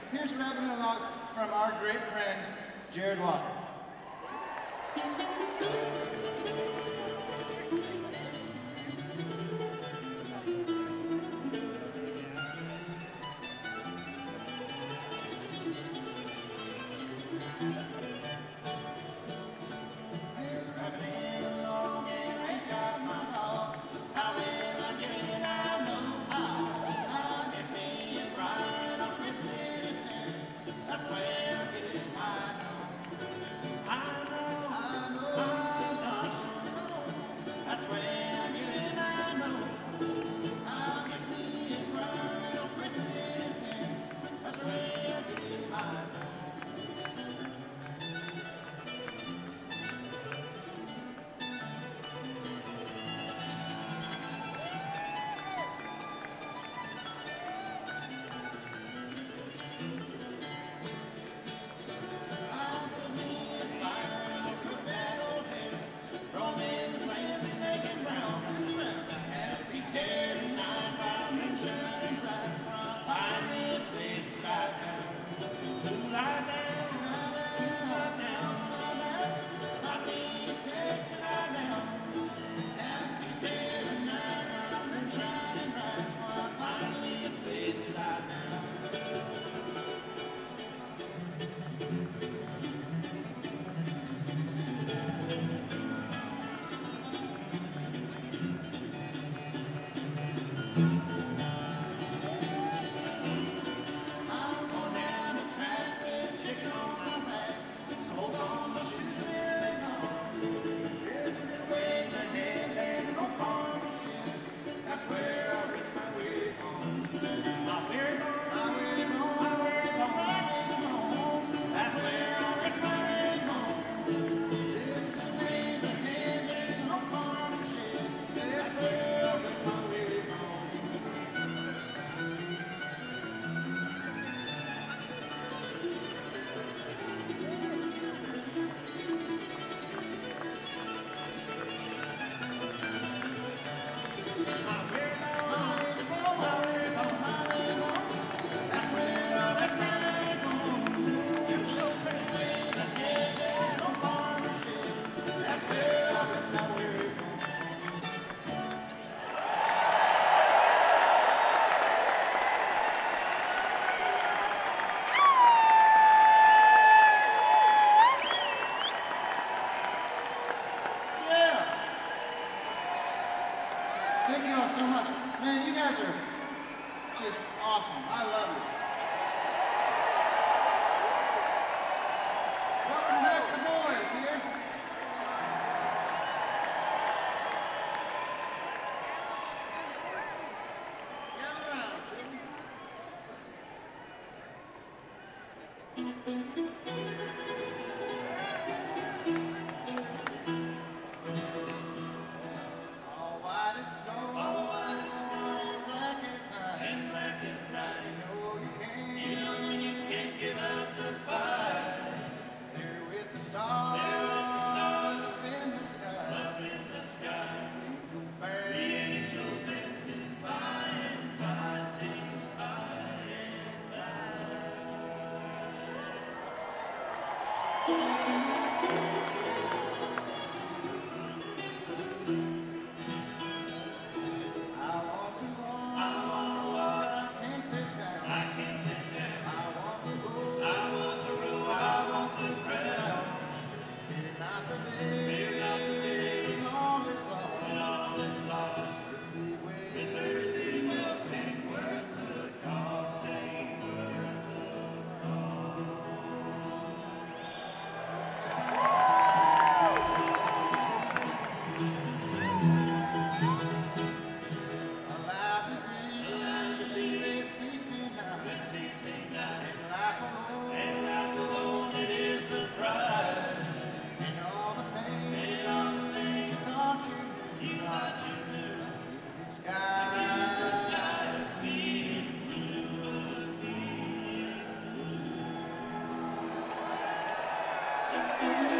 Here's Revenue Log from our great friend, Jared Walker. Thank you all so much. Man, you guys are just awesome. I love you. Welcome back, the boys here. Gather around, all white as snow, black as night. You know you can't give up the fight. There with the stars, up in the sky. The angel dances by and by, sings by and I want to walk, but I can't sit down. I want the road, I want the crowd. Fear not the day, when all is lost. This earthly wealth ain't worth the cost, ain't worth the cost. Alive to be with feasting night. And life alone, it is the prize. And all the things you thought you knew. The sky being blue again.